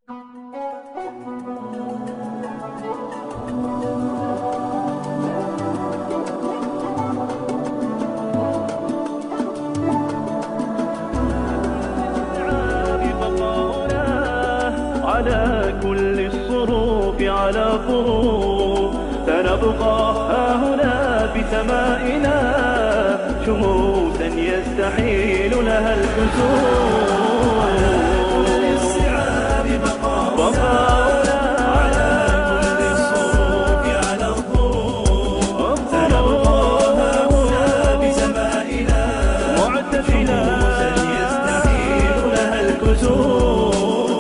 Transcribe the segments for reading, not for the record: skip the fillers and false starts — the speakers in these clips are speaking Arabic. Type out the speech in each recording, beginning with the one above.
على كل الصروف على فروف سنبقى هاهنا بسمائنا شموسا يستحيل لها الكسوف. على كل الصعاب بقاؤنا على كل الصروف على الظروف سنبقى هاهنا بسمائنا شموسا يستحيل لها الكسوف.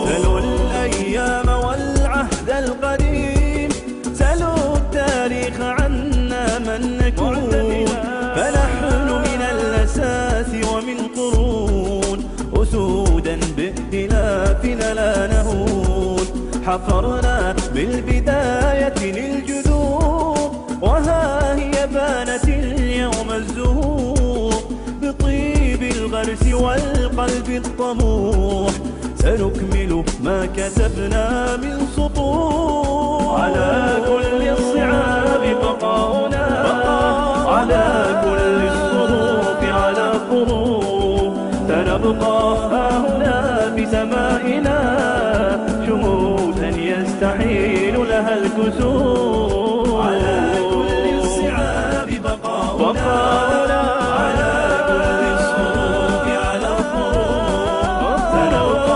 القديم سلوا التاريخ عنا من نكون فنحن من الأساس ومن قرون أسودا باختلافنا لا نهون. حفرنا بالبداية للجذور وها هي بانت اليوم الزهور بطيب الغرس والقلب الطموح سنكمل ما كتبنا من سطور. على كل الصعاب بقاؤنا على كل الصروف على فروف سنبقى هاهنا بسمائنا شموسا يستحيل لها الكسوف. على كل الصعاب بقاؤنا على كل الصروف على الظروف سنبقى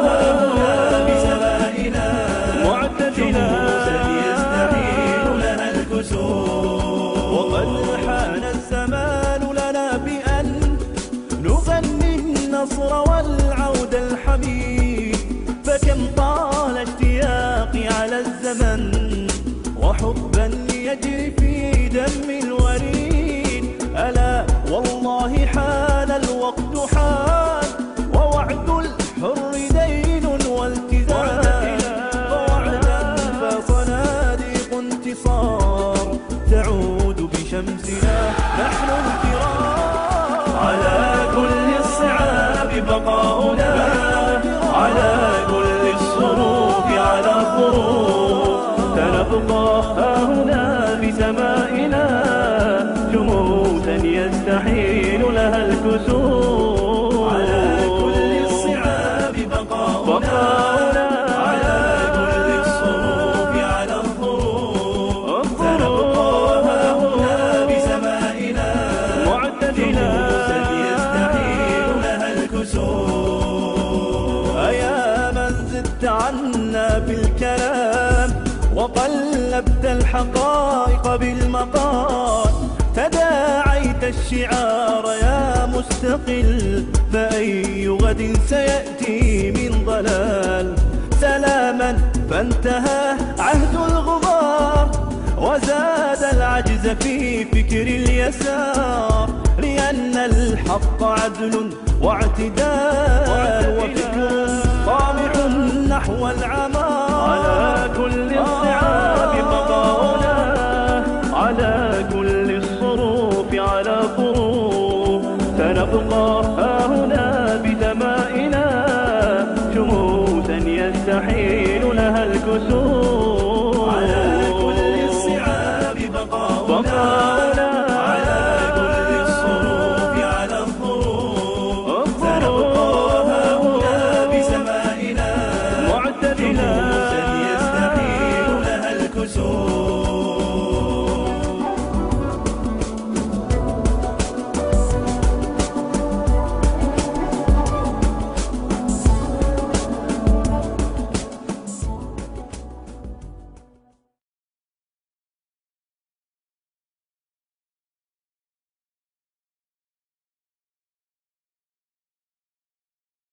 وقد حان الزمان لنا بأن نغني النصر والعود الحميد فكم طال اشتياقي على الزمن وحبا يجري في دم الوريد. ألا والله حان الوقت حان ووعد الحر دين والتزام فوعدا فصناديق انتصار تعود بشمسنا نحن الكرام. على كل الصعاب بقاؤنا على كل الصروف على الظروف سنبقى هاهنا بسمائنا شموسا يستحيل لها الكسوف. على كل الصعاب بقاؤنا على كل الصروف على الظروف سنبقى هاهنا بسمائنا شموسا يستحيل لها الكسوف. أيا من زدت عنا بالكلام وقلبت الحقائق بالمقال تداعيت الشعار يا مستقل فأي غد سيأتي من ضلال. سلاما فانتهى عهد الغبار وزاد العجز في فكر اليسار لأن الحق عدل واعتدال وفكر طامح نحو العمار. على كل الصعاب بقاؤنا على كل الصروف على فروف سنبقى هاهنا بسمائنا شموسا يستحيل لها الكسوف.